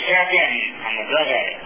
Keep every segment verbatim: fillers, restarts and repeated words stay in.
strap in on the drug addict.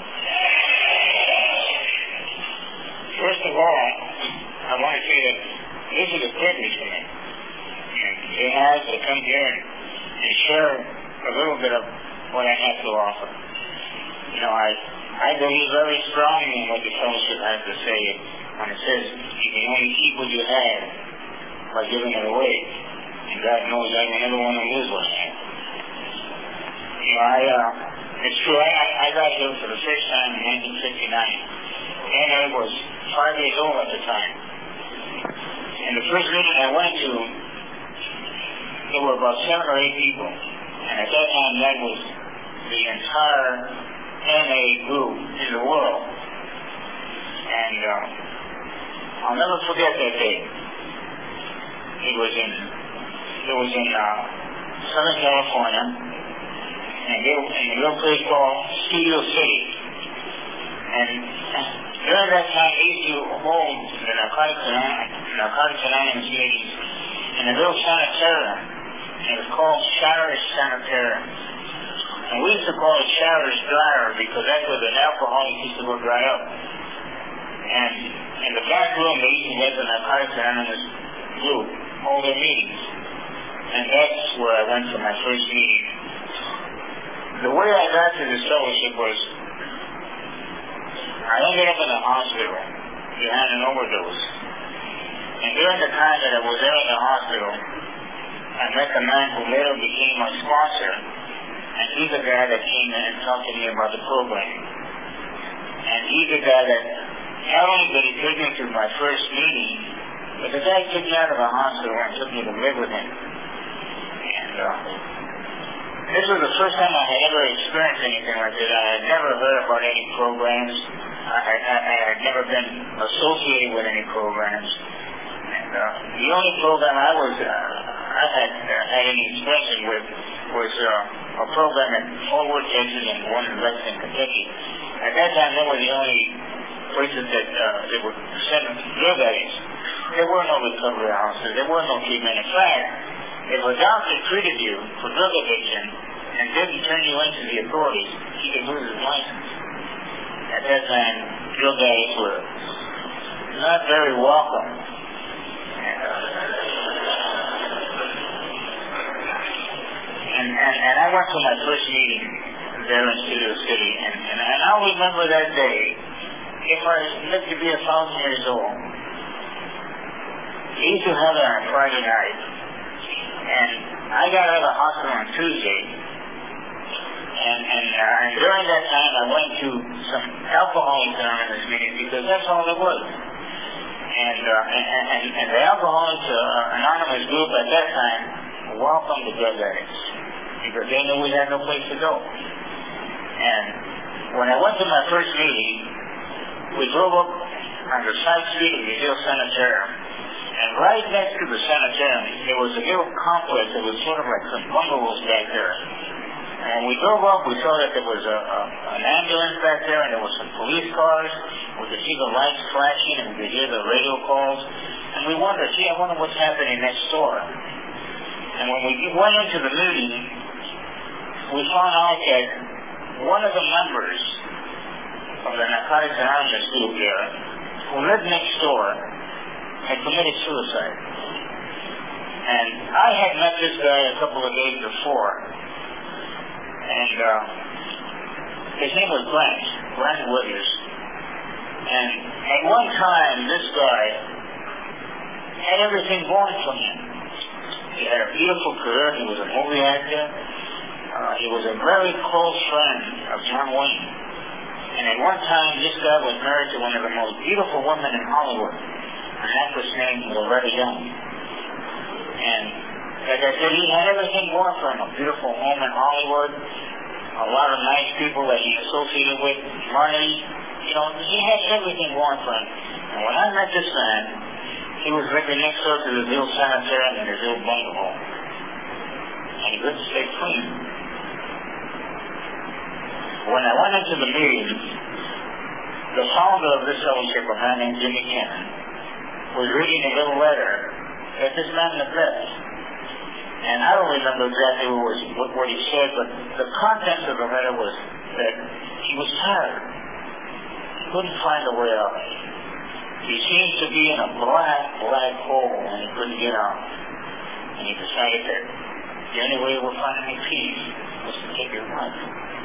First of all, I want to say that this is a privilege for me. And to have to come here and, and share a little bit of what I have to offer. You know, I I believe very strongly in what the fellowship has to say when it says you can only keep what you have by giving it away. And God knows I will never want to lose what I have. You know, I, uh, it's true, I, I got here for the first time in nineteen sixty-nine, and I was five years old at the time. And the first meeting I went to, there were about seven or eight people, and at that time that was the entire N A group in the world. And uh, I'll never forget that day. It was in, it was in uh, Southern California, and they were in a little place called Studio City. And during that time, they used to hold the Narcotics Anonymous meetings in a little sanitarium. And it was called Showers Sanitarium. And we used to call it Showers Dryer because that's where the alcoholics used to go dry up. And in the back room, they used to let the Narcotics Anonymous group hold their meetings. And that's where I went for my first meeting. The way I got to this fellowship was I ended up in a hospital behind an overdose. And during the time that I was there in the hospital, I met the man who later became my sponsor. And he's the guy that came in and talked to me about the program. And he's the guy that not only did he take me to my first meeting, but the guy took me out of the hospital and took me to live with him. And uh, this was the first time I had ever experienced anything like this. I had never heard about any programs. I, I, I had never been associated with any programs. And uh, the only program I was, uh, I had uh, had any expression with was uh, a program in Fort Worth, Texas, and one in Lexington, Kentucky. At that time, they were the only places that uh, they would send drug addicts. There were no recovery houses. There were no treatment. In fact, if a doctor treated you for drug addiction and didn't turn you into the authorities, he could lose his license. At that time, drug addicts were not very welcome. And, uh, and, and, and I went to my first meeting there in Studio City, and, and, and I'll remember that day. If I lived to be a thousand years old, they used to have it on a Friday night, and I got out of the hospital on Tuesday, and, and, uh, and during that time I went to some Alcoholics Anonymous meetings because that's all there was. And, uh, and, and, and the Alcoholics uh, Anonymous group at that time welcomed the drug addicts because they knew we had no place to go. And when I went to my first meeting, we drove up on the side street of the Hill Sanitarium. And right next to the sanitarium, there was a little complex that was sort of like some bungalows back there. And we drove up, we saw that there was a, a, an ambulance back there, and there was some police cars. We could see the lights flashing, and we could hear the radio calls. And we wondered, gee, I wonder what's happening next door. And when we went into the meeting, we found out that one of the members of the Narcotics Anonymous group there, who lived next door, had committed suicide. And I had met this guy a couple of days before. And uh, his name was Grant, Grant Williams. And at one time, this guy had everything going for him. He had a beautiful career. He was a movie actor. Uh, he was a very close friend of John Wayne. And at one time, this guy was married to one of the most beautiful women in Hollywood, an actress named Loretta Young. And like I said, he had everything going for him. A beautiful home in Hollywood, a lot of nice people that he associated with, money. You know, he had everything going for him. And when I met this man, he was living next door to the little sanitarium in his little bungalow. And he couldn't stay clean. When I went into the meeting, the founder of this fellowship, a man named Jimmy Cannon, was reading a little letter that this man had left. And I don't remember exactly what, was, what, what he said, but the contents of the letter was that he was tired. He couldn't find a way out. He seemed to be in a black, black hole and he couldn't get out. And he decided that the only way he would find any peace was to take his life.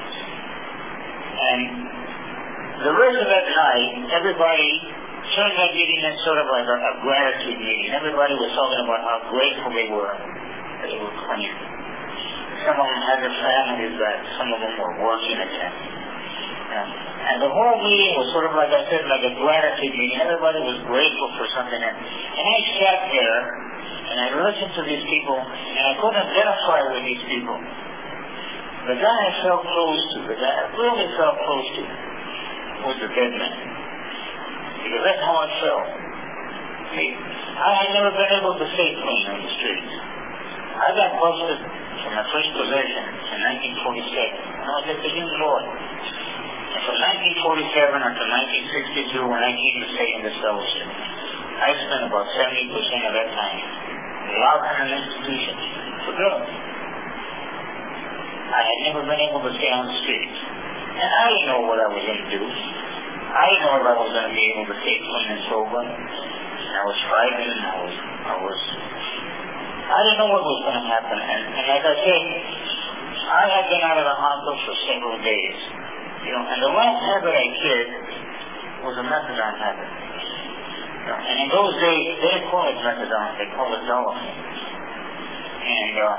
And the rest of that night, everybody turned that meeting in sort of like a, a gratitude meeting. Everybody was talking about how grateful they were that they were clean. Some of them had their families back. Some of them were working again. Um, and the whole meeting was sort of like I said, like a gratitude meeting. Everybody was grateful for something. And, and I sat there and I listened to these people and I couldn't identify with these people. The guy I felt close to, the guy I really felt close to, was the dead man. Because that's how I felt. See, I had never been able to stay clean on the streets. I got busted from my first possession in nineteen forty-seven. I was at the Union Lord. And from nineteen forty-seven until nineteen sixty-two, when I came to stay in this fellowship, I spent about seventy percent of that time locked in an institution for drugs. I had never been able to stay on the streets. And I didn't know what I was going to do. I didn't know if I was going to be able to stay clean and sober. And I was frightened. I was, I was, I didn't know what was going to happen. And, and like I said, I had been out of the hospital for several days. You know, and the last habit I did was a methadone habit. You know, and in those days, they didn't call it methadone, they called it Dolophine. And, uh,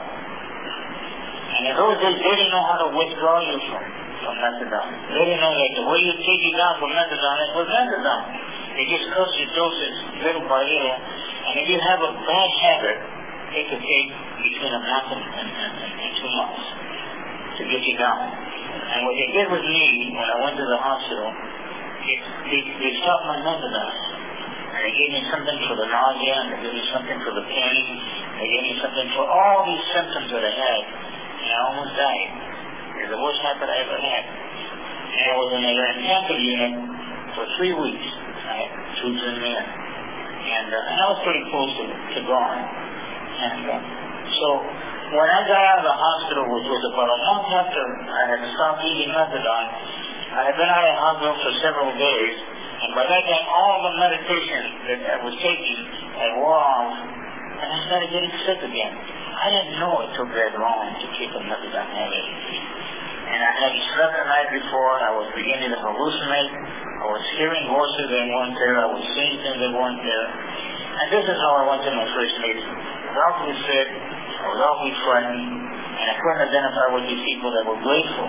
and in those days, they didn't know how to withdraw you from, from methadone. They didn't know that the way you take you down from methadone is with methadone. They just cut your doses little by little. And if you have a bad habit, it could take between a month and, and, and, and two months to get you down. And what they did with me when I went to the hospital, it, they, they stopped my methadone. And they gave me something for the nausea, and they gave me something for the pain, they gave me something for all these symptoms that I had. And I almost died. It was the worst habit I ever had. And I was in an intensive unit for three weeks. I had tubes in there. And, uh, and I was pretty close to, to gone. And uh, so when I got out of the hospital, which was about a month after I had stopped eating methadone, I had been out of the hospital for several days. And by that time, all the medication that I was taking had wore off, and I started getting sick again. I didn't know it took that long to keep a methadone habit. And I had slept the night before. I was beginning to hallucinate. I was hearing voices that weren't there. I was seeing things that weren't there. And this is how I went to my first meeting. I was awfully sick. I was awfully frightened. And I couldn't identify with these people that were grateful.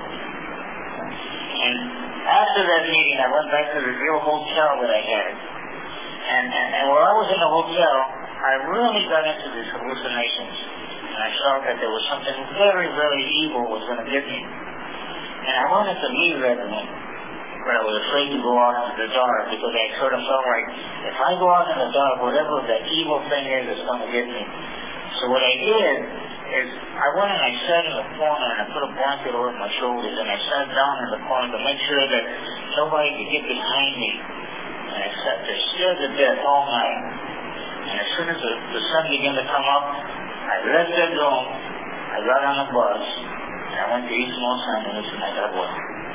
And after that meeting, I went back to the real hotel that I had. And, and, and while I was in the hotel, I really got into these hallucinations. And I felt that there was something very, very evil was going to get me. And I wanted to leave that room, but I was afraid to go out in the dark because I sort of felt like if I go out in the dark, whatever that evil thing is, is going to get me. So what I did is I went and I sat in the corner and I put a blanket over my shoulders and I sat down in the corner to make sure that nobody could get behind me. And I sat there scared to death all night. And as soon as the, the sun began to come up, I left that room, I got on a bus, and I went to East Los Angeles and I got well.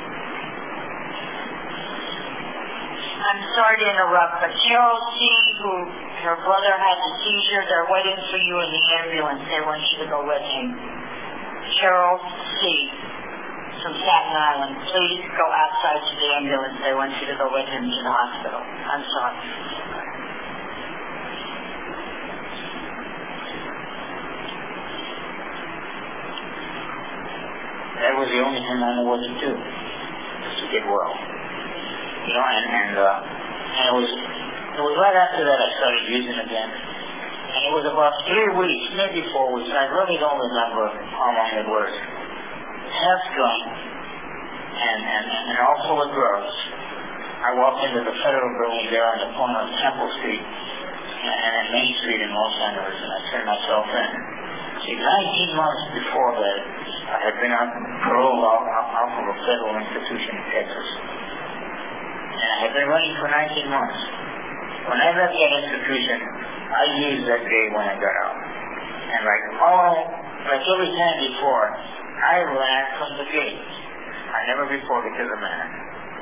I'm sorry to interrupt, but Cheryl C., who her brother had a seizure, they're waiting for you in the ambulance. They want you to go with him. Cheryl C. from Staten Island, please go outside to the ambulance. They want you to go with him to the hospital. I'm sorry. That was the only thing I knew what to do, was to get well. You know, and, and, uh, and it was, it was right after that I started using again. And it was about three weeks, maybe four weeks, I really don't remember how long it was. Half drunk, and, and, and all full of drugs. I walked into the Federal Building there on the corner of Temple Street and, and Main Street in Los Angeles, and I turned myself in. See, nineteen months before that, I had been out paroled out, out of a federal institution in Texas. And I had been running for nineteen months. When I left that institution, I used that day when I got out. And like all, like every time before, I ran from the gate. I never reported to the man.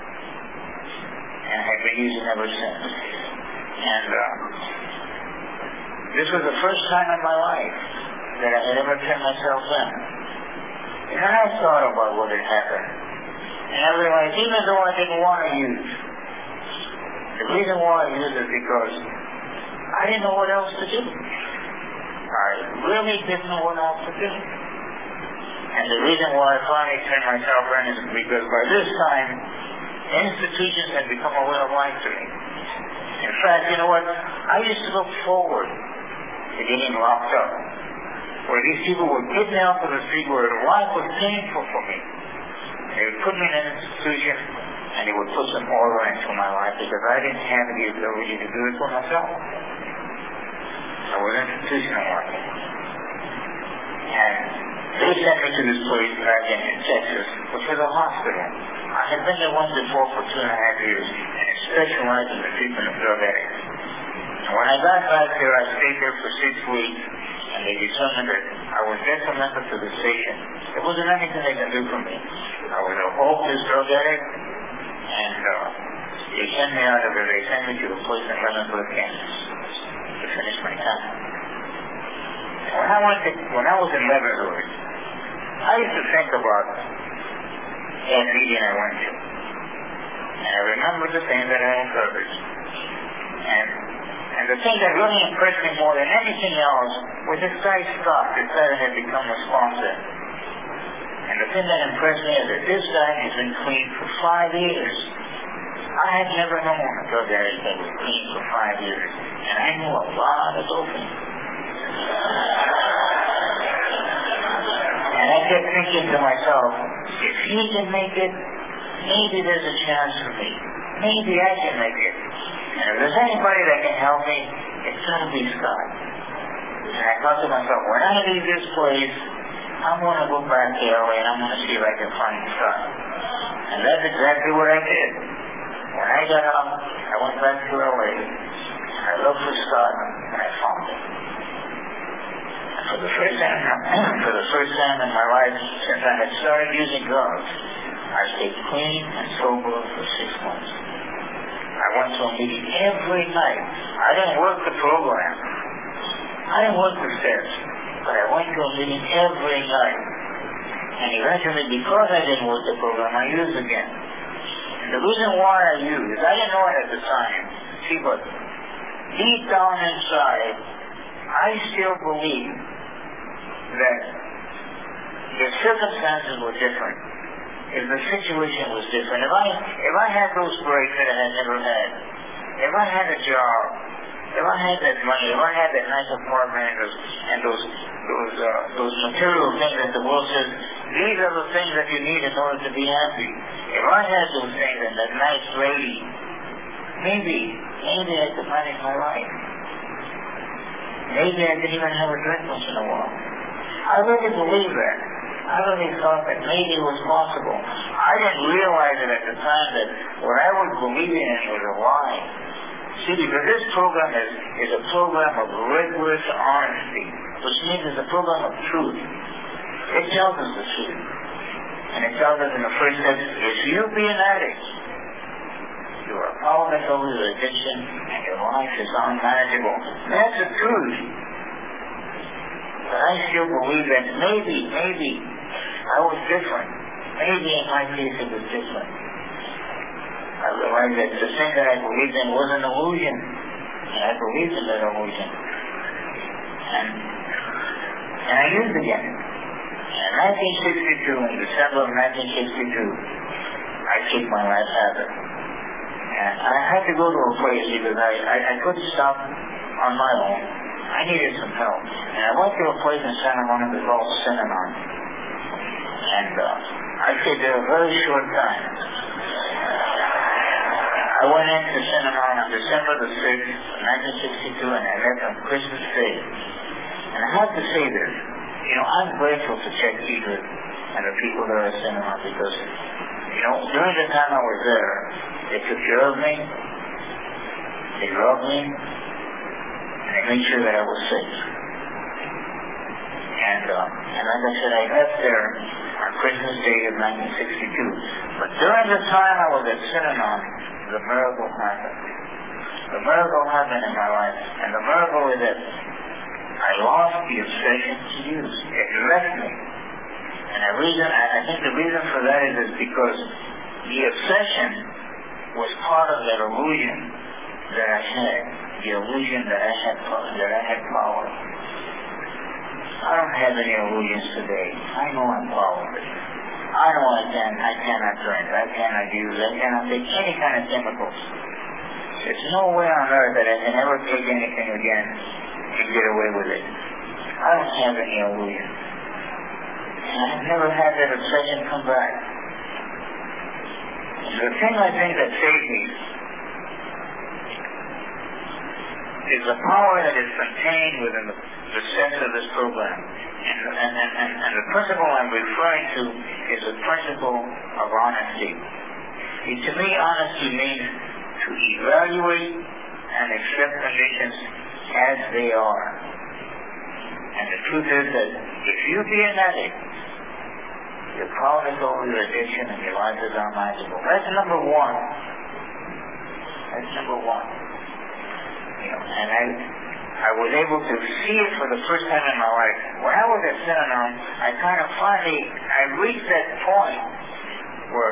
And have been using ever since. And uh, this was the first time in my life that I had ever turned myself in. And then I thought about what had happened. And I realized, even though I didn't want to use, the reason why I used it is because I didn't know what else to do. I really didn't know what else to do. And the reason why I finally turned myself in is because by this time, institutions had become a way of life to me. In fact, you know what? I used to look forward to getting locked up, where these people would get me out to the street where life was painful for me. They would put me in an institution, and they would put some order into my life because I didn't have the ability to do it for myself. I was institutionalized. And they sent me to this place back in Texas, which was a hospital. I had been there once before for two and a half years, and it specialized in the treatment of drug addicts. And when I got back there, I stayed there for six weeks, and they determined that I was detrimental to the station. There wasn't anything they could do for me. I was a hopeless drug addict, and uh, they sent me out of there. They sent me to a place in Lemonwood, Kansas, to finish my time. When I went to, when I was in Lemonwood, I used to think about that meeting I went to. And I remember the things that I encouraged. And and the thing that really impressed me more than anything else was this guy Scott, this guy that had become a sponsor. And the thing that impressed me is that this guy has been clean for five years. I had never known a drug addict that was clean for five years. And I knew a lot of doping. And I kept thinking to myself, if he can make it, maybe there's a chance for me. Maybe I can make it. And if there's anybody that can help me, it's got to be Scott. And I thought to myself, when I leave this place, I'm going to go back to L A and I'm going to see if I can find Scott. And that's exactly what I did. When I got out, I went back to L A. I looked for Scott, and I found him. And for the first time, for the first time in my life since I had started using drugs, I stayed clean and sober for six months. I went to a meeting every night. I didn't work the program. I didn't work the steps. But I went to a meeting every night. And eventually, because I didn't work the program, I used again. And the reason why I used is I didn't know it at the time. See, but deep down inside, I still believe that the circumstances were different. If the situation was different, if I if I had those breaks that I had never had, if I had a job, if I had that money, if I had that nice apartment and those and those those uh, those material things that the world says, these are the things that you need in order to be happy. If I had those things and that nice lady, maybe maybe I could manage my life. Maybe I could even have a drink once in a while. I really believe that. I really thought that maybe it was possible. I didn't realize it at the time that what I was believing in was a lie. See, because this program is, is a program of rigorous honesty, which means it's a program of truth. It tells us the truth. And it tells us in the first step, if you be an addict, you are powerless over your addiction and your life is unmanageable. That's the truth. But I still believe that maybe, maybe I was different. Maybe in my case it was different. I realized that the thing that I believed in was an illusion. And I believed in that illusion. And, and I used again. In nineteen sixty-two, in December of nineteen sixty-two, I kicked my last habit. And I had to go to a place because I, I, I couldn't stop on my own. I needed some help. And I went to a place in Santa Monica called Synanon. And uh, I stayed there a very short time. I went into Synanon on December the sixth, nineteen sixty-two, and I left on Christmas Day. And I have to say this, you know, I'm grateful to Chet Edred and the people there at Synanon because, you know, during the time I was there, they took care of me, they loved me, and they made sure that I was safe. And, uh, and like I said, I left there on Christmas Day of nineteen sixty-two. But during the time I was at Synanon, the miracle happened. The miracle happened in my life, and the miracle is that I lost the obsession to use. It left me. And the reason, I think the reason for that is, is because the obsession was part of that illusion that I had. The illusion that I had, that I had power. I don't have any illusions today. I know I'm powerless. I know I can, I cannot drink, I cannot use, I cannot take any kind of chemicals. There's no way on earth that I can ever take anything again and get away with it. I don't have any illusion. And I've never had that obsession come back. The thing I think that saved me is the power that is contained within the, the sense of this program. And, and, and, and, and the principle I'm referring to is the principle of honesty. And to me, honesty means to evaluate and accept conditions as they are. And the truth is that if you be an addict, you're proud of all your addiction and your life is unmanageable. That's number one. That's number one. You know, and I, I was able to see it for the first time in my life. When I was at Synanon, I kind of finally, I reached that point where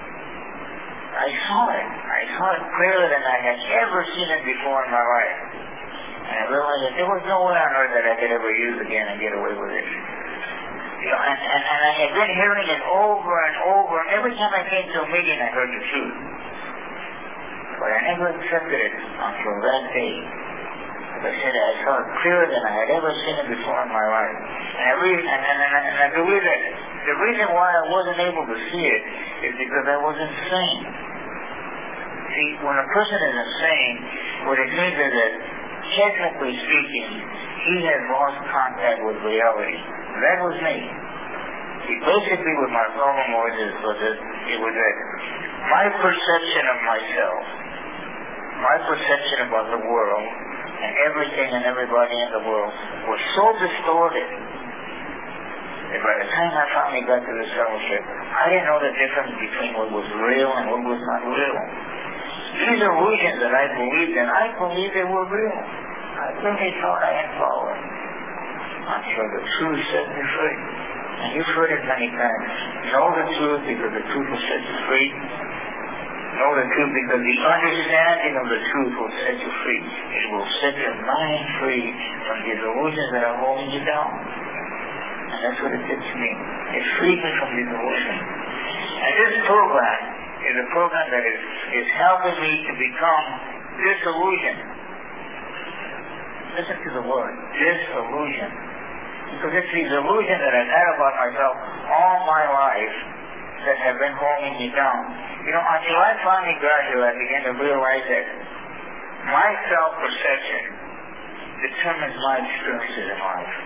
I saw it. I saw it clearer than I had ever seen it before in my life. And I realized that there was no way on earth that I could ever use again and get away with it. You know, and, and, and I had been hearing it over and over, and every time I came to a meeting I heard the truth. But I never accepted it until that day. As I said, I saw it clearer than I had ever seen it before in my life. And I, re- and, and, and, and I believe that the reason why I wasn't able to see it is because I was insane. See, when a person is insane, what it means is that, technically speaking, he has lost contact with reality. That was me. See, basically what my problem was, is, was that it was that my perception of myself, my perception about the world, and everything and everybody in the world was so distorted that by the time I finally got to this fellowship, I didn't know the difference between what was real and what was not real. These illusions that I believed in, I believed they were real. I really thought I had power until the truth set me free. And you've heard it many times. Know the truth because the truth will set you free. Know the truth because the understanding of the truth will set you free. It will set your mind free from these illusions that are holding you down. And that's what it did to me. It freed me from these illusions. And this program is a program that is, is helping me to become disillusioned. Listen to the word, disillusion. Because it's these illusions that I've had about myself all my life that have been holding me down. You know, until I finally got here, I began to realize that my self-perception determines my experiences in life.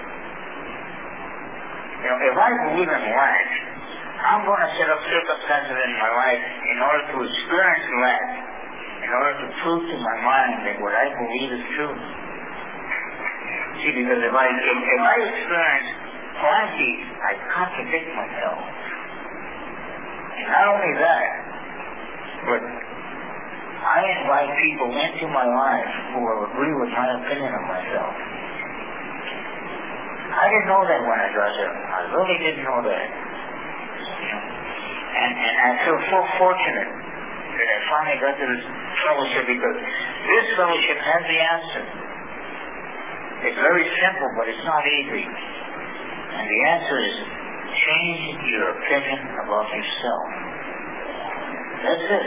You know, if I believe in lack, I'm going to set up circumstances in my life in order to experience lack, in order to prove to my mind that what I believe is true. See, because if I, if, if I experience plenty, I contradict myself. And not only that, but I invite people into my life who will agree with my opinion of myself. I didn't know that when I got here. I really didn't know that. And, and I feel so fortunate that I finally got to this fellowship because this fellowship has the answer. It's very simple, but it's not easy. And the answer is change your opinion about yourself. That's it.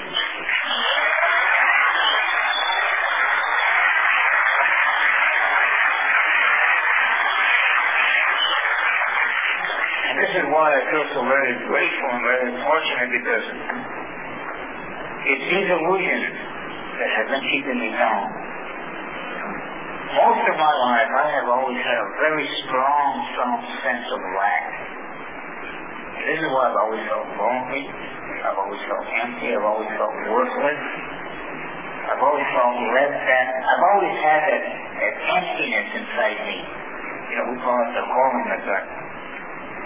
And this is why I feel so very grateful and very fortunate, because it's these illusions that have been keeping me down. Most of my life, I have always had a very strong, strong sense of lack. And this is why I've always felt lonely. I've always felt empty. I've always felt worthless. I've always felt less than. I've always had that, that emptiness inside me. You know, we call it the hole in the gut.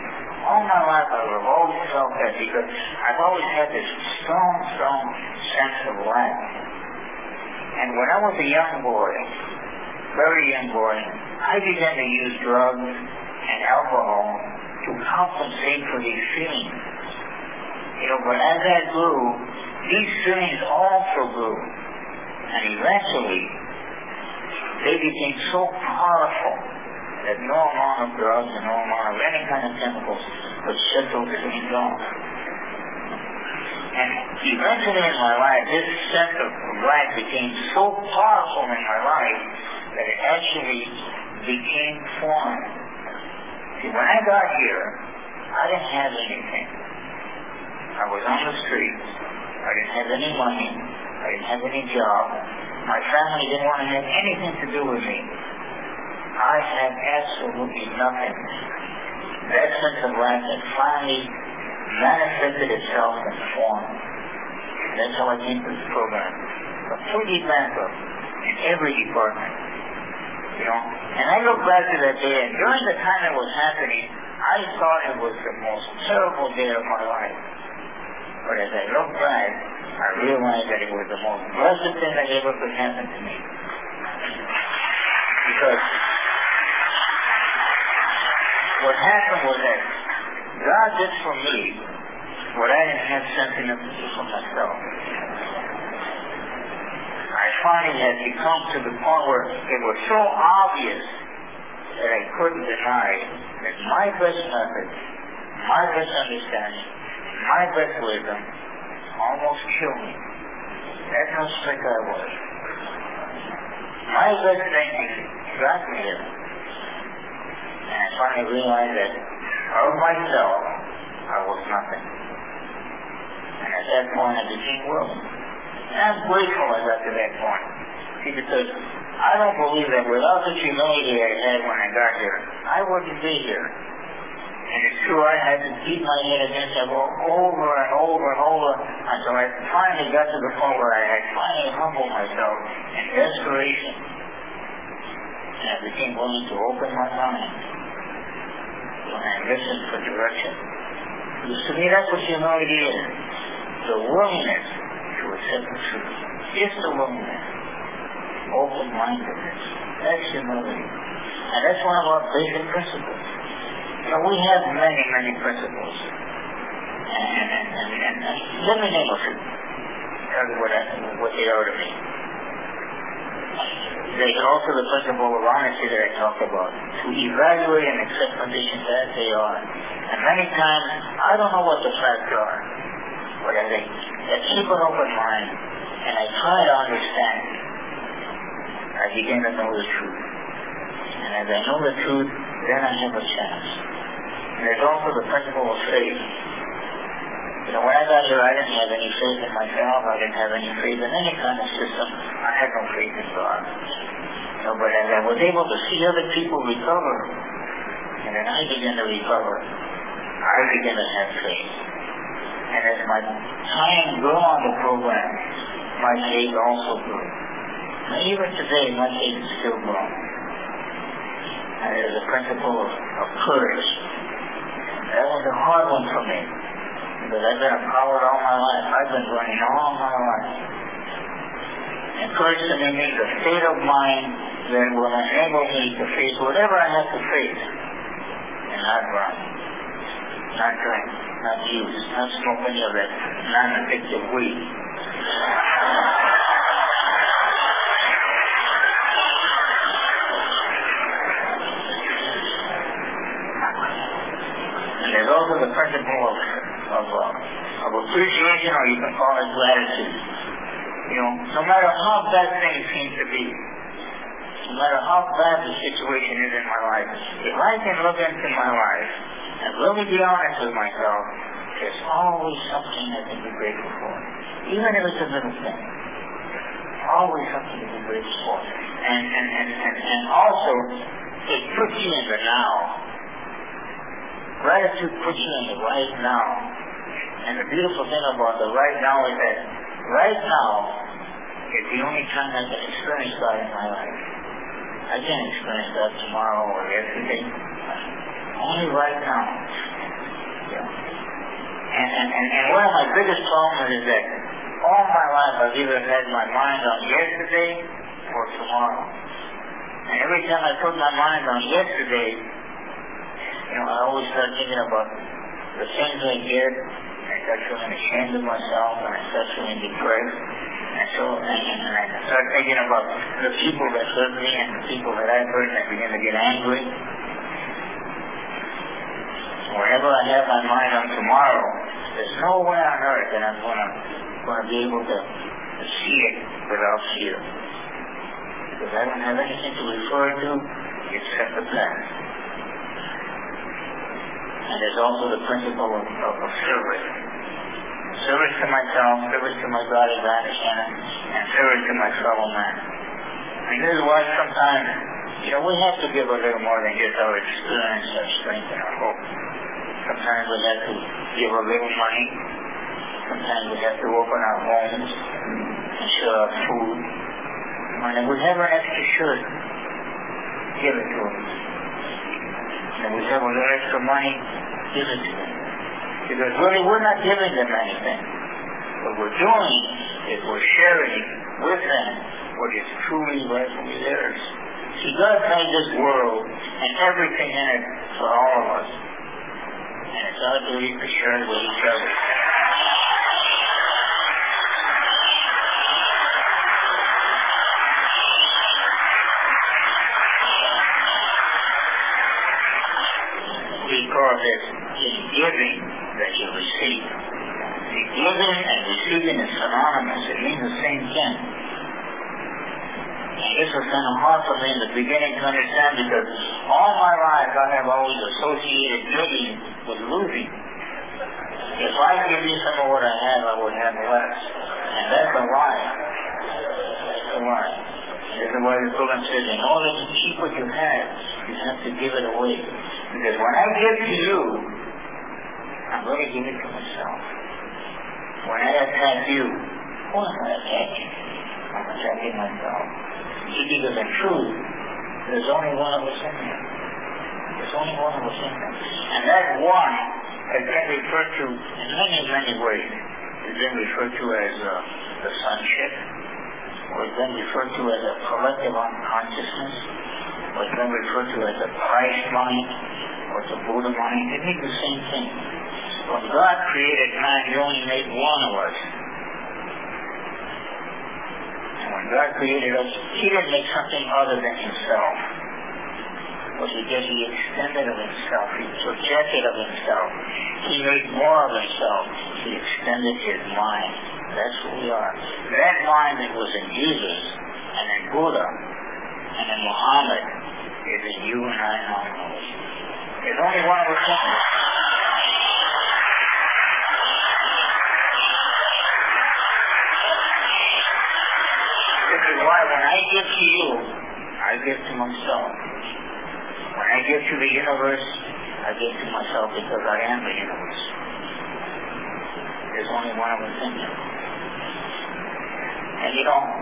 all my life I have always felt that because I've always had this strong, strong sense of lack. And when I was a young boy, very young boy, I began to use drugs and alcohol to compensate for these feelings. You know, but as I grew, these feelings also grew. And eventually, they became so powerful that no amount of drugs and no amount of any kind of chemicals could shut those feelings off. And eventually in my life, this sense of lack became so powerful in my life that it actually became formed. See, when I got here, I didn't have anything. I was on the streets. I didn't have any money. I didn't have any job. My family didn't want to have anything to do with me. I had absolutely nothing. That sense of lack had finally manifested itself in form. That's how I came to this program. Completely bankrupt in every department. You know? And I look back to that day, and during the time it was happening, I thought it was the most terrible day of my life. But as I look back, I realized that it was the most blessed thing that ever could happen to me. Because what happened was that God did for me what I didn't have sense enough to do for myself. I finally had become to the point where it was so obvious that I couldn't deny that my best method, my best understanding, my best wisdom almost killed me. That's how sick I was. My best thinking got me here. And I finally realized that of myself, I was nothing. And at that point, I became willing. And I'm grateful I got to that point. See, because I don't believe that without the humility I had when I got here, I wouldn't be here. And it's true, I had to beat my head against that wall over and over and over until I finally got to the point where I had finally humbled myself in desperation. And I became willing to open my mind and listen for direction. Because to me, that's what humility is. The willingness to accept the truth. Just the willingness. Open-mindedness. That's humility. And that's one of our basic principles. You know, we have many, many principles. And, and, and, and, and let me name a few. Tell you what, I, what they are to me. There's also the principle of honesty that I talked about. To evaluate and accept conditions as they are. And many times, I don't know what the facts are. But as I, I keep an open mind, and I try to understand, I begin to know the truth. And as I know the truth, then I have a chance. And there's also the principle of faith. You know, when I got here, I didn't have any faith in myself. I didn't have any faith in any kind of system. I had no faith in God. You know, but as I was able to see other people recover, and then I began to recover, I began to have faith. And as my time grew on the program, my faith also grew. And even today, my faith is still growing. And there's a principle of, of courage. That was a hard one for me. Because I've been a coward all my life. I've been running all my life. And courage to me means a state of mind that will enable me to face whatever I have to face. And not run. Not drink. Not use. Not smoke any of that non-addictive weed. And there's also the principle of Of, uh, of appreciation, or you can call it gratitude. You know, no matter how bad things seem to be, no matter how bad the situation is in my life, if I can look into my life and really be honest with myself, there's always something I can be grateful for. Even if it's a little thing. Always something to be grateful for. And, and, and, and, and also, it puts you in the now. Gratitude puts you in the right now. And the beautiful thing about the right now is that right now is the only time I can experience God in my life. I can't experience God tomorrow or yesterday. Only right now. And, and, and one of my biggest problems is that all my life I've either had my mind on yesterday or tomorrow. And every time I put my mind on yesterday, you know, I always start thinking about the things I did, and I start feeling ashamed of myself, and I start feeling depressed. And so, and, and I start thinking about the people that hurt me and the people that I've hurt, and I begin to get angry. Whenever I have my mind on tomorrow, there's no way on earth that I'm going to going to be able to, to see it without fear. Because I don't have anything to refer to except the past. And there's also the principle of, of, of service. Service to myself, service to my God as I understand it, and service to my fellow man. I mean, this is why sometimes, you know, we have to give a little more than just our experience, our strength, and our hope. Sometimes we have to give a little money. Sometimes we have to open our homes and share our food. And if we have an extra shirt, give it to them. And if we have a little extra money, give it to them. Because really we're not giving them anything. What we're doing is we're sharing with them what is truly rightfully theirs. See, God made this world and everything in it for all of us. And it's our duty to share it with each other. Because it's in giving that you receive. See, giving and receiving is synonymous. It means the same thing. And this was kind of hard for me in the beginning to understand because all my life I have always associated giving with losing. If I give you some of what I have, I would have less. And that's a lie. That's a lie. This is why the program says, in order to keep what you have, you have to give it away. Because when I give to you, I'm going to give it to myself. When I attack you, who am I attacking? I'm attacking myself. See, because in truth, there's only one of us in there. There's only one of us in there. And that one has been referred to in many, many ways. It's been referred to as uh, the sonship, or it's been referred to as a collective unconsciousness, or it's been referred to as a Christ mind, or it's a Buddha mind. It means the same thing. When God created man, He only made one of us. And when God created us, He didn't make something other than Himself. But He did, He extended of Himself. He projected of Himself. He made more of Himself. He extended His mind. That's who we are. That mind that was in Jesus, and in Buddha, and in Muhammad, is in you and I now. There's only one of us in there. This is why when I give to you, I give to myself. When I give to the universe, I give to myself because I am the universe. There's only one of us in there. And you know,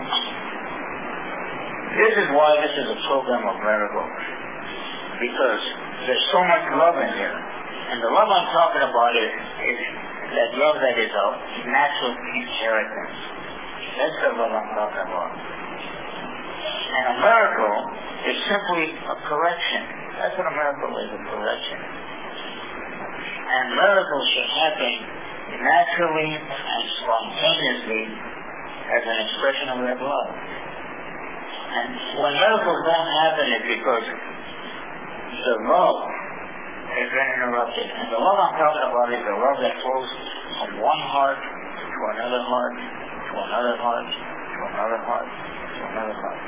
this is why this is a program of miracles. Because there's so much love in here. And the love I'm talking about is, is that love that is a natural inheritance. That's the love I'm talking about. And a miracle is simply a correction. That's what a miracle is, a correction. And miracles should happen naturally and spontaneously as an expression of that love. And when miracles don't happen, it's because the love has been interrupted. And the love I'm talking about is the love that flows from one heart to another heart, to another heart, to another heart, to another heart.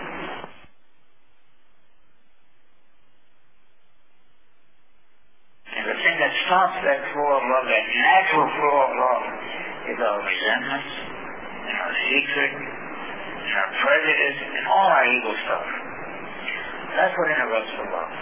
And the thing that stops that flow of love, that natural flow of love, is our resentment, and our secret, and our prejudice, and all our ego stuff. That's what interrupts the love.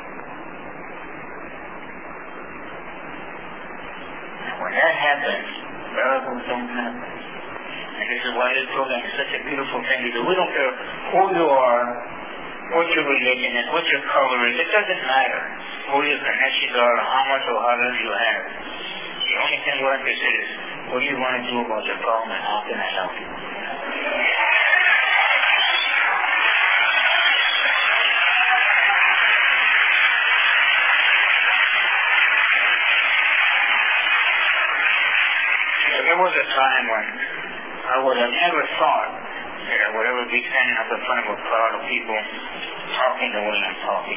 And when that happens, miracles don't happen. And this is why this program is such a beautiful thing, because we don't care who you are, what your religion is, what your color is. It doesn't matter who your connections are, or how much or how little you have. The only thing we're interested is, what do you want to do about your problem and how can I help you? There was a time when I would have never thought that I would ever be standing up in front of a crowd of people talking the way I'm talking.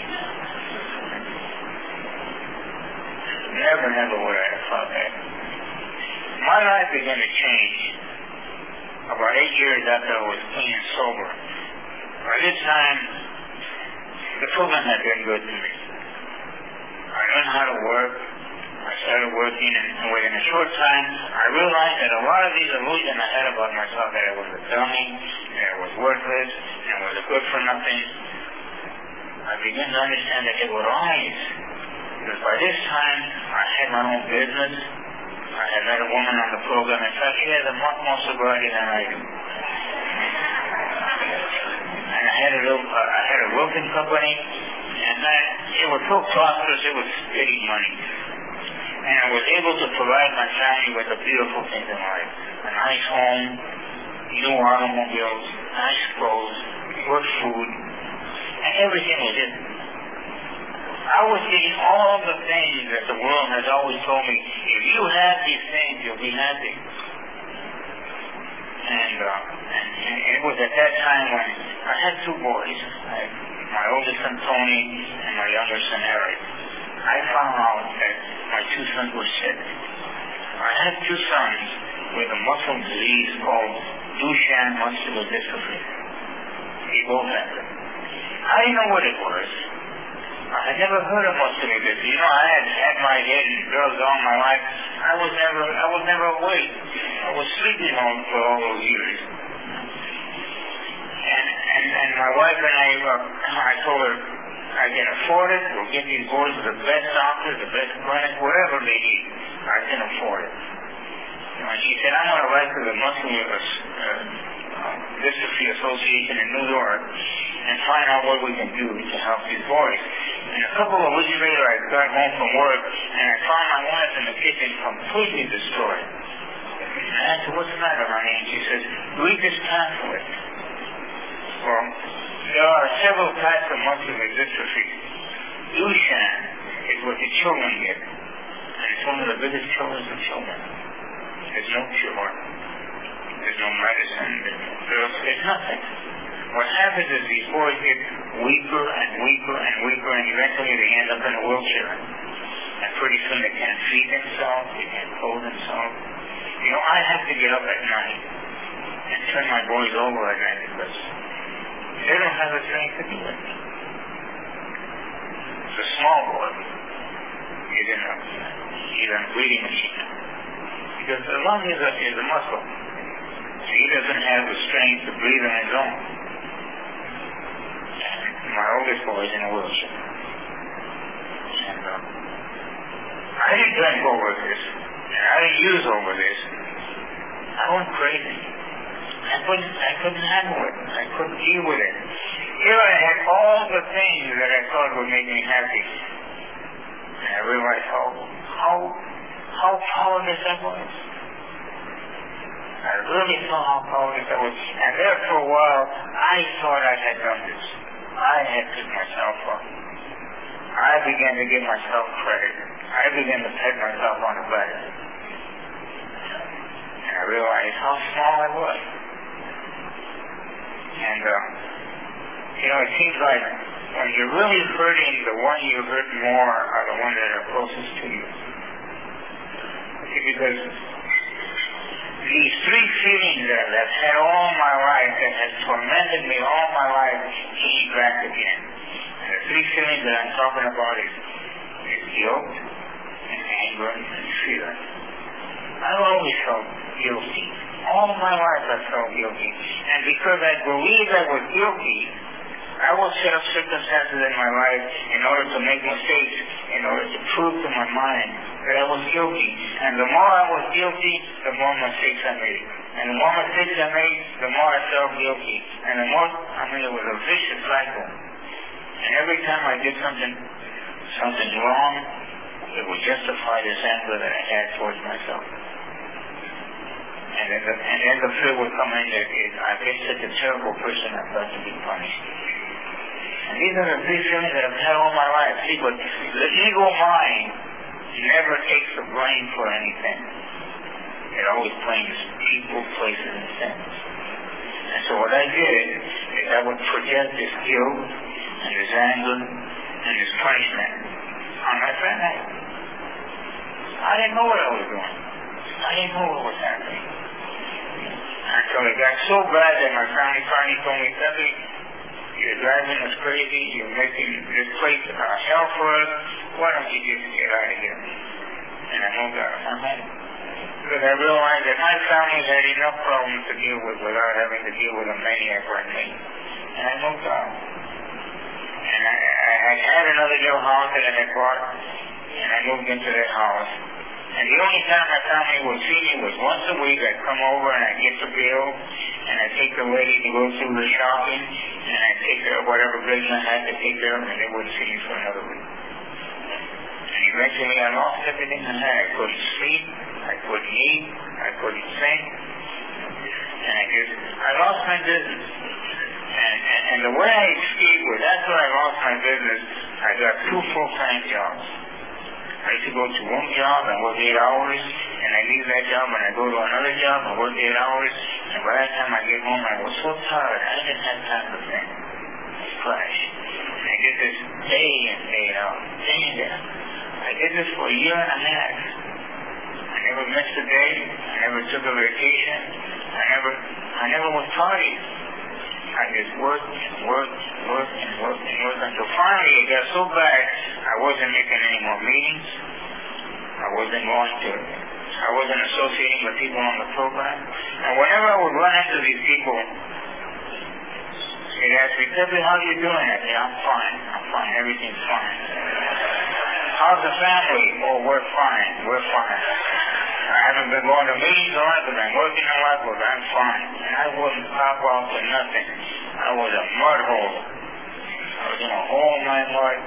Never, never would I have thought that. My life began to change about eight years after I was clean and sober. By this time, the program had been good to me. I learned how to work. I started working, and within a short time, I realized that a lot of these illusions I had about myself, that I was a dummy, that I was worthless, and I was a good for nothing, I began to understand that they were lies. Because by this time, I had my own business. I had met a woman on the program. In fact, she has a much more sobriety than I do. And I had a little, uh, I had a roofing company, and I, it was so prosperous, it was spitting money. And I was able to provide my family with the beautiful things in life. A nice home, new automobiles, nice clothes, good food, and everything was it. I was getting all the things that the world has always told me, if you have these things, you'll be happy. And, uh, and, and it was at that time when I had two boys, I, my oldest son Tony and my younger son Eric. I found out that my two sons were sick. I had two sons with a muscle disease called Duchenne muscular dystrophy. They both had it. I didn't know what it was. I had never heard of muscular dystrophy. You know, I had had my head in drugs all my life. I was never, I was never awake. I was sleeping on for all those years. And and, and my wife and I, uh, I told her, I can afford it. We'll get these boys the best doctors, the best clinic, whatever they need. I can afford it. You know, and she said, I'm going to write to the Muscular uh, uh, Dystrophy Association in New York and find out what we can do to help these boys. And a couple of weeks later, I got home from work, and I found my wife in the kitchen completely destroyed. And I asked her, what's the matter, honey? And she says, read this pamphlet. Well, there are several types of muscular dystrophy. Duchenne is what the children get. And it's one of the biggest killers of children. There's no cure. There's no medicine. There's, there's nothing. What happens is these boys get weaker and weaker and weaker, and eventually they end up in a wheelchair. And pretty soon they can't feed themselves, they can't clothe themselves. You know, I have to get up at night and turn my boys over at night because they don't have the strength to do it. The small boy is in a, he's in a breathing machine. Because the lung is a, is a muscle. So he doesn't have the strength to breathe on his own. And my oldest boy is in a wheelchair. And uh, I didn't drink over this. And I didn't use over this. I went crazy. I couldn't, I couldn't handle it. I couldn't deal with it. Here I had all the things that I thought would make me happy. And I realized how, how, how powerless I was. I really saw how powerless I was. And there for a while, I thought I had done this. I had picked myself up. I began to give myself credit. I began to pat myself on the back. And I realized how small I was. And, uh, you know, it seems like when you're really hurting, the one you hurt more are the ones that are closest to you. See, because these three feelings that I've had all my life, that have tormented me all my life, came back again. And the three feelings that I'm talking about is, is guilt, and anger, and fear. I've always felt guilty. All my life I felt guilty. And because I believed I was guilty, I will set up circumstances in my life in order to make mistakes, in order to prove to my mind that I was guilty. And the more I was guilty, the more mistakes I made. And the more mistakes I made, the more I felt guilty. And the more, I mean, it was a vicious cycle. And every time I did something, something wrong, it would justify this anger that I had towards myself. And then the, and then the fear would come in that it, I've been such a terrible person, I've got to be punished. And these are the three feelings that I've had all my life. See, but the ego mind never takes the blame for anything. It always blames people, places, and things. And so what I did is I would project this guilt and this anger and this punishment on my family. I didn't know what I was doing. I didn't know what was happening. Until it got so bad that my family finally told me, Pepe, you're driving us crazy, you're making this place a hell for us, why don't you just get out of here? And I moved out of my home. Because I realized that my family had enough problems to deal with without having to deal with a maniac like me. And I moved out. And I, I had had another little house that I had bought, and I moved into that house. And the only time my family would see me was once a week. I'd come over and I'd get the bill, and I'd take the lady to go through the shopping, and I'd take care of whatever business I had to take care of, and they wouldn't see me for another week. And eventually I lost everything I had. I couldn't sleep, I couldn't eat, I couldn't think, and I just, I lost my business. And, and, and the way I escaped was after I lost my business, I got two full-time jobs. I used to go to one job and work eight hours, and I leave that job and I go to another job and work eight hours, and by that time I get home I was so tired, I didn't have time to think. I crashed. And I did this day in, day out, day in, day out. I did this for a year and a half. I never missed a day, I never took a vacation, I never, I never was partying. I just worked and worked and worked and worked and worked until finally it got so bad I wasn't making any more meetings. I wasn't going to, I wasn't associating with people on the program. And whenever I would run into these people, they'd ask me, Pepe, how are you doing? I say, I'm fine, I'm fine, everything's fine. How's the family? Oh, we're fine, we're fine. I haven't been going to meetings a lot, but I'm working a lot, but I'm fine. And I wouldn't pop off for nothing. I was a mud hole. I was in a hole in my mud.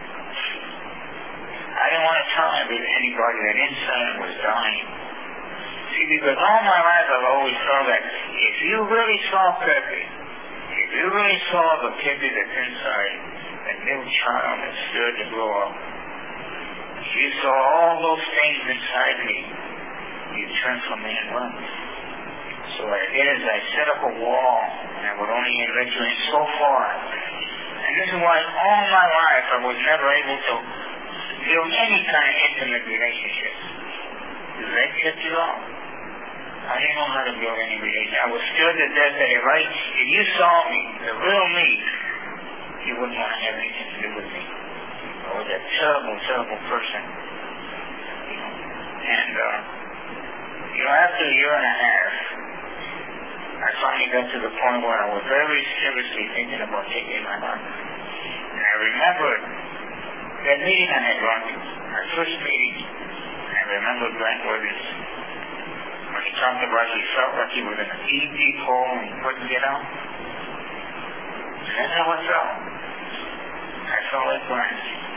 I didn't want to tell anybody that inside I was dying. See, because all my life I've always felt that if you really saw Pepe, if you really saw the Pepe that's inside, that little child that stirred to grow up, if you saw all those things inside me, you turn from me and run. So what I did is I set up a wall, and I would only let you in so far. And this is why all my life I was never able to build any kind of intimate relationship. Because I kept you off. I didn't know how to build any relationship. I was scared to death that if, I, if you saw me, the real me, you wouldn't want to have anything to do with me. I was a terrible, terrible person. You know, and, uh, you know, after a year and a half, I finally got to the point where I was very seriously thinking about taking my life. And I remembered that meeting I had gone to, our first meeting. I remember Grant Williams, when he talked about he felt like he was in a deep, deep hole and he couldn't get out. And that's how I felt. I felt like Grant.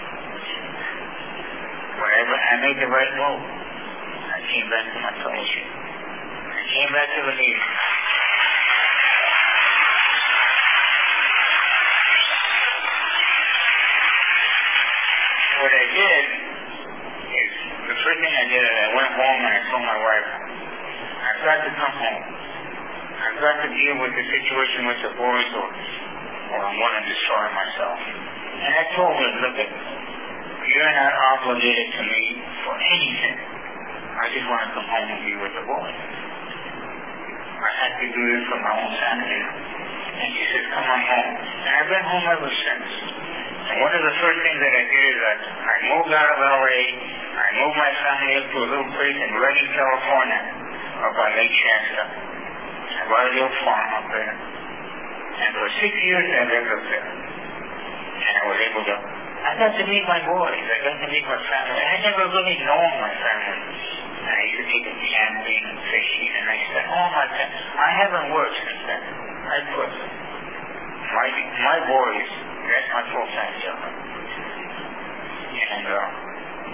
Whenever I made the right move, I came back to my fellowship. I came back to the meeting. What I did is, the first thing I did is I went home and I told my wife, I've got to come home. I've got to deal with the situation with the boys or, or I'm going to destroy myself. And I told her, look, you're not obligated to me for anything. I just want to come home and be with the boys. I had to do this for my own sanity. And she says, come on home. And I've been home ever since. And one of the first things that I did is that I moved out of L A, I moved my family up to a little place in Redding, California, up by Lake Shasta. I bought a little farm up there. And for six years I lived up there. And I was able to, I got to meet my boys, I got to meet my family. I had never really known my family. And I used to take them camping and fishing, and I spent all my time. I haven't worked since then. I put my, my boys, that's my full-time job. And, uh, you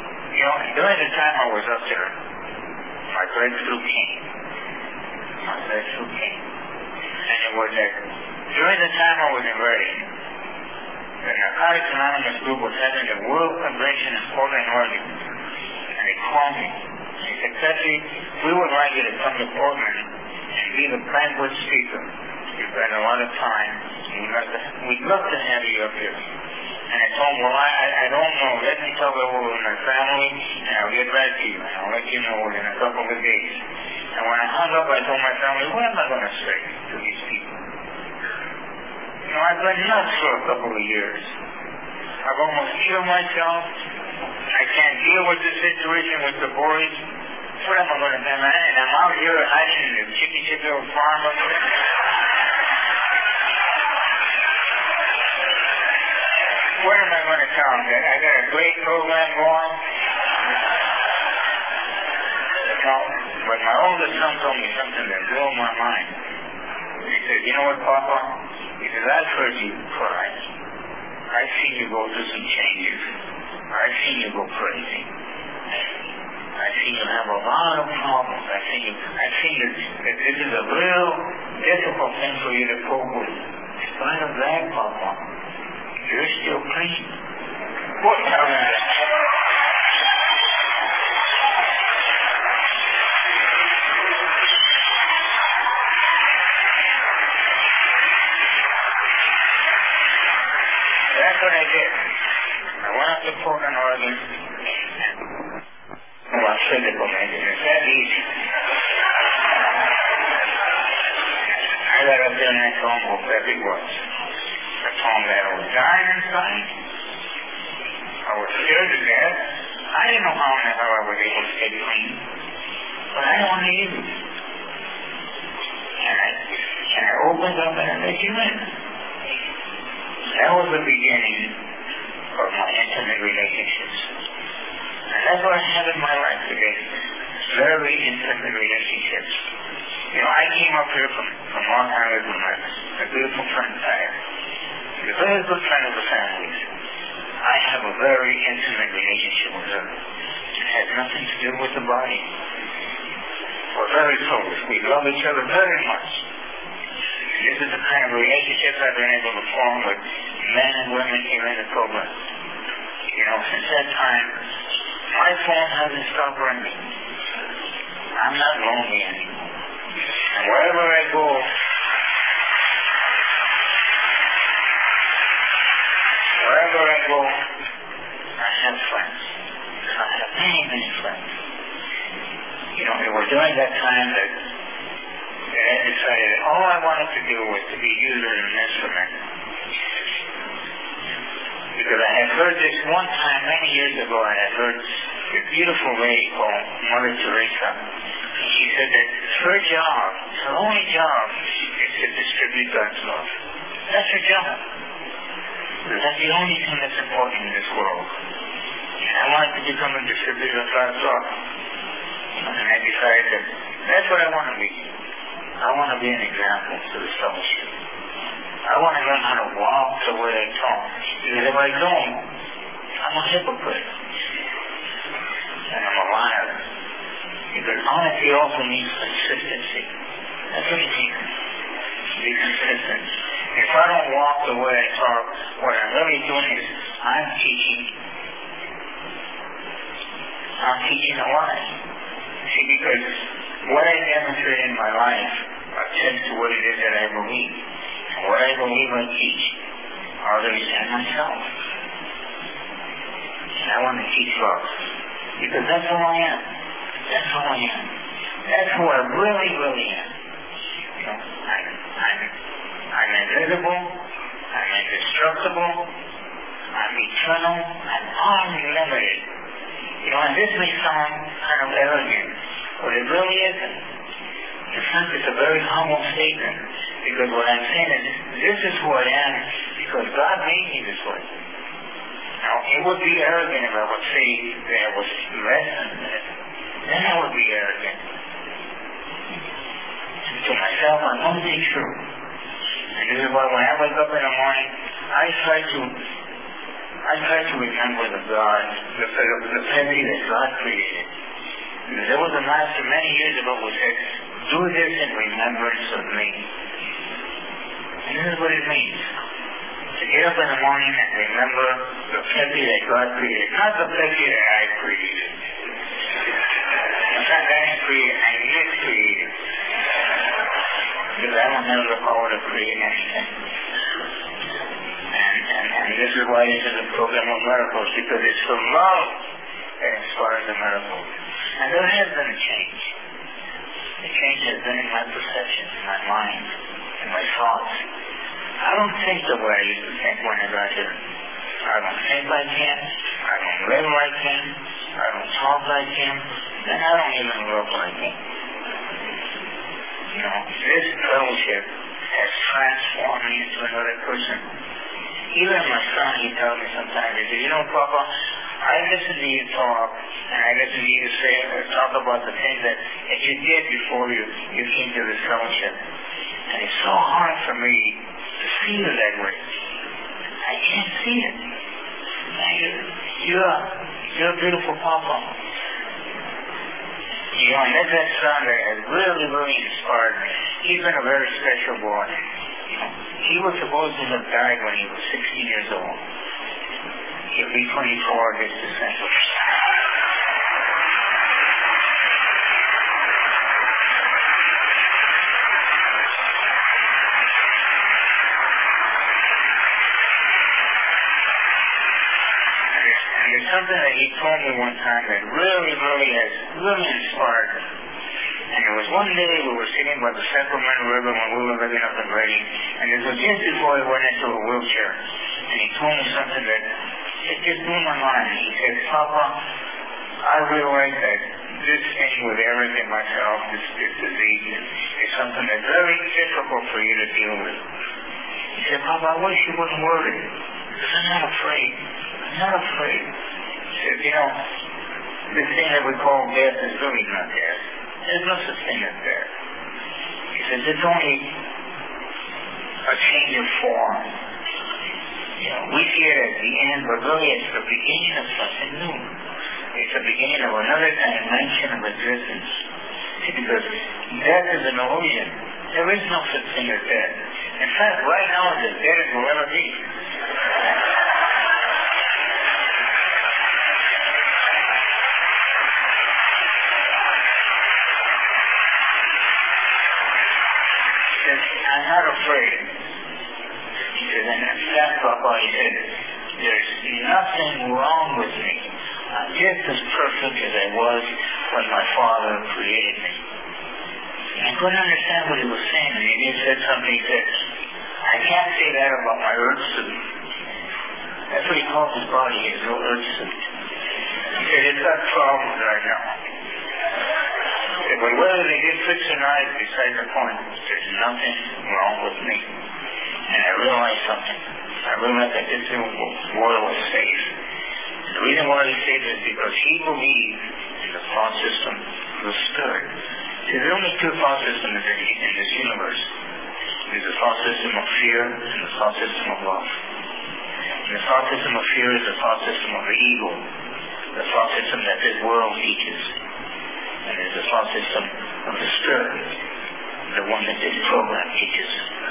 You know, during the time I was up there, my breakthrough came. My breakthrough came. And it was that during the time I was in Reading, the Narcotics Anonymous group was having a world convention in Portland, Oregon. And they called me. They said, Petri, we would like you to come to Portland and be the banquet speaker. You've got a lot of time. We'd love to, we'd love to have you up here. And I told him, well, I, I don't know. Let me talk it over with my family, and I'll get back to you. And I'll let you know within a couple of days. And when I hung up, I told my family, what am I going to say to these people? You know, I've been nuts for a couple of years. I've almost killed myself. I can't deal with the situation with the boys. What am I going to do? And I'm out here hiding in the chippy chippy old farm up there. What am I going to tell them? That I got a great program going? No, but my oldest son told me something that blew my mind. He said, you know what, Papa? He said, I've heard you cry. I've seen you go through some changes. I've seen you go crazy. I've seen you have a lot of problems. I've seen you, I've seen you, that this is a real difficult thing for you to cope with. In spite of that, Papa, you're still clean. What? Tell me that. That's what I did. I went up to Portland, Oregon. Well, physical maintenance. It's that easy. I got up there and I told him how bad it was. I told him that I was dying inside. I was scared to death. I didn't know how in the hell I was able to stay clean. But I didn't want to use it. And I, and I opened up and I let you in. That was the beginning of my intimate relationships. And that's what I have in my life today. Very intimate relationships. You know, I came up here from, from Long Island with my, my beautiful friend Tyre. He's a very good friend of the family's. I have a very intimate relationship with her. It has nothing to do with the body. We're very close. We love each other very much. This is the kind of relationships I've been able to form with men and women here in the program. You know, since that time, my phone hasn't stopped ringing. I'm not lonely anymore. And wherever I go, wherever I go, I have friends. I have many, many friends. You know, it was during that time that I decided that all I wanted to do was to be used as an instrument. Because I had heard this one time, many years ago, I had heard a beautiful lady called Mother Teresa. And she said that her job, her only job, is to distribute God's love. That's her job. That's the only thing that's important in this world. And I wanted to become a distributor of God's love. And I decided that that's what I want to be. I want to be an example to the fellowship. I want to learn how to walk the way I talk. Because if I don't, I'm a hypocrite. And I'm a liar. Because honesty also means consistency. That's what it means. Be consistent. If I don't walk the way I talk, what I'm really doing is I'm teaching. I'm teaching a lie. See, because what I demonstrate in my life attends to what it is that I believe. And what I believe I teach, others and myself. And I want to teach love. Because that's who I am. That's who I am. That's who I really, really am. You know, I'm, I'm, I'm invisible. I'm indestructible. I'm eternal. I'm unlimited. You know, and this may sound kind of arrogant, but it really isn't. In fact, it's a very humble statement, because what I'm saying is, this is who I am, because God made me this way. Now, it would be arrogant if I would say that I was less than that. Then I would be arrogant. To myself, I'm only true. And this is why when I wake up in the morning, I try to, I I try to remember the God, the, the, the family that God created. Because there was a master many years ago who said, do this in remembrance of me. And this is what it means. To get up in the morning and remember the family that God created, not the family that I created. In fact, I didn't create, I miscreated. Because I don't have the power to create anything. And, and, and this is why this is a program of miracles, because it's the love that inspires the miracles. And there has been a change. The change has been in my perception, in my mind, in my thoughts. I don't think the way I used to think when I got here. I don't think like him. I don't live like him. I don't talk like him. And I don't even look like him. You know, this fellowship has transformed me into another person. Even my son, he tells me sometimes, he says, you know, Papa, I listen to you talk, and I listen to you say, or talk about the things that, that you did before you, you came to this fellowship. And it's so hard for me to see you that way. I can't see it. You're, you're, a, you're a beautiful Papa. You know, and that's that son that has really, really inspired me. He's been a very special boy. You know, he was supposed to have died when he was sixteen years old. He'll be twenty-four this December. Something that he told me one time that really, really has really inspired me. And it was one day we were sitting by the Sacramento River when we were living up in Redding, and it was just before he went into a wheelchair. And he told me something that it just blew my mind. He said, Papa, I realize that this thing with Eric and myself, this, this disease, is something that's very difficult for you to deal with. He said, Papa, I wish you wouldn't worry, because I'm not afraid. I'm not afraid. He said, you know, this thing that we call death is really not death. There's no such thing as death. He says, it's only a change of form. You know, we see it as the end, but really it's the beginning of something new. It's the beginning of another dimension of existence. See, because death is an illusion. There is no such thing as death. In fact, right now it's as dead as we'll ever be. I'm not afraid. He said, and in fact, Papa, he said, there's nothing wrong with me. I'm just as perfect as I was when my Father created me. And I couldn't understand what he was saying, and he just said something. He said, I can't say that about my earth suit. That's what he calls his body, his little earth suit. He said, it's got problems right now. But whether they get fixed or not is beside the point. There's nothing wrong with me. And I realized something. I realized that this world was safe. The reason why he said this is because he believed in the thought system of the Spirit. See, there are only two thought systems in, in this universe. There's the thought system of fear and the thought system of love. And the thought system of fear is the thought system of the ego. The thought system that this world teaches. And there's the thought system of the Spirit, the one that this program teaches.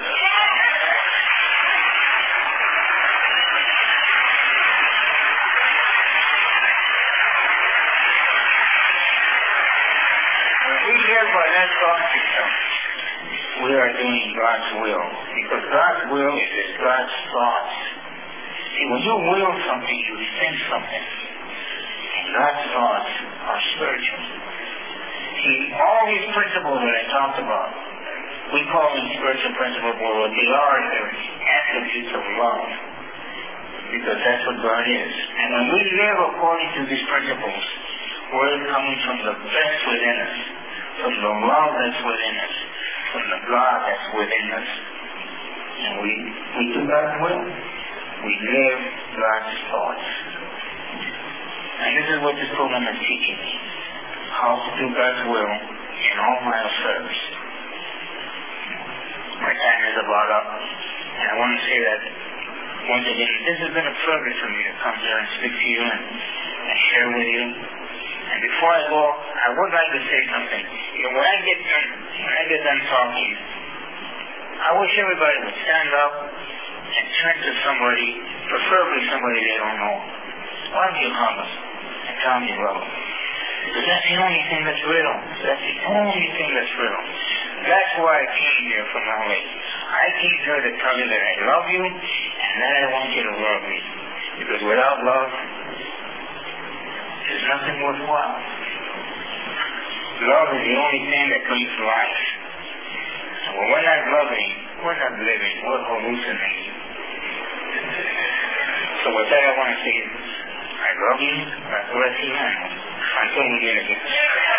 When we live by that thought system, we are doing God's will. Because God's will is God's thoughts. See, when you will something, you think something. And God's thoughts are spiritual. See, all these principles that I talked about, we call them spiritual principles, but what they are, they're attributes of love. Because that's what God is. And when we live according to these principles, we're coming from the best within us, from the love that's within us, from the God that's within us. And we, we do God's will. We live God's thoughts. And this is what this program is teaching me. How to do God's will in all my affairs. My time is about up, and I want to say that once again, this has been a privilege for me to come here and speak to you and, and share with you. And before I go, I would like to say something. You know, when I get done, when I get done talking, I wish everybody would stand up and turn to somebody, preferably somebody they don't know. Why don't you hug them and tell them you love them? Because that's the only thing that's real. That's the only thing that's real. That's why I came here from L A. I came here to tell you that I love you and that I want you to love me. Because without love, there's nothing worthwhile. Love is the only thing that comes to life. And when we're not loving, we're not living, we're hallucinating. So with that I want to say, I love you, God bless you, and until we meet again.